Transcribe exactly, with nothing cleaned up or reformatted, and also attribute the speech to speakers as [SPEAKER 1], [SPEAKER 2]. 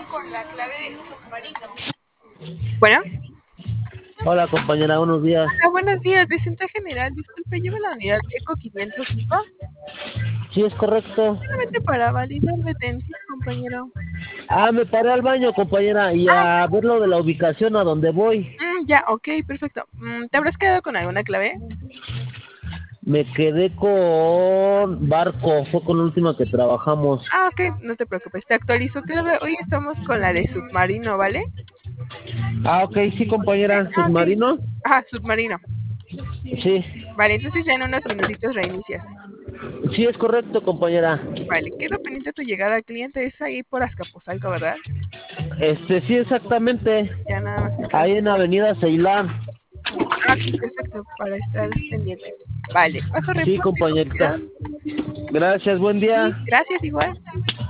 [SPEAKER 1] con la clave submarino. Bueno.
[SPEAKER 2] Hola compañera, buenos días.
[SPEAKER 1] Hola, buenos días, de Centro General. Disculpe, lleva la unidad ECO quinientos cinco.
[SPEAKER 2] Sí, es correcto.
[SPEAKER 1] Solamente para validar detención, compañero.
[SPEAKER 2] Ah, me paré al baño, compañera, y
[SPEAKER 1] Ah,
[SPEAKER 2] a ver lo de la ubicación a donde voy.
[SPEAKER 1] mm, ya, ok, perfecto. Mm, ¿Te habrás quedado con alguna clave?
[SPEAKER 2] Me quedé con Barco, fue con la última que trabajamos.
[SPEAKER 1] Ah, ok, no te preocupes, te actualizo clave. Hoy estamos con la de submarino, ¿vale?
[SPEAKER 2] Ah, ok, sí, compañera,
[SPEAKER 1] Ah, ok.
[SPEAKER 2] submarino.
[SPEAKER 1] Ah, submarino.
[SPEAKER 2] Sí,
[SPEAKER 1] Vale, entonces ya en unos minutitos reinicias.
[SPEAKER 2] sí, es correcto, compañera.
[SPEAKER 1] Vale, quedo pendiente de tu llegada al cliente. Es ahí por Azcapotzalco, ¿verdad?
[SPEAKER 2] Este, sí, exactamente.
[SPEAKER 1] Ya nada más me quedo.
[SPEAKER 2] Ahí en Avenida Ceilán.
[SPEAKER 1] Ah, ok, perfecto, para estar pendiente. Vale, bajo
[SPEAKER 2] Sí,
[SPEAKER 1] reporte con
[SPEAKER 2] compañerita.
[SPEAKER 1] cuidado.
[SPEAKER 2] Gracias, buen
[SPEAKER 1] Sí,
[SPEAKER 2] día.
[SPEAKER 1] gracias igual.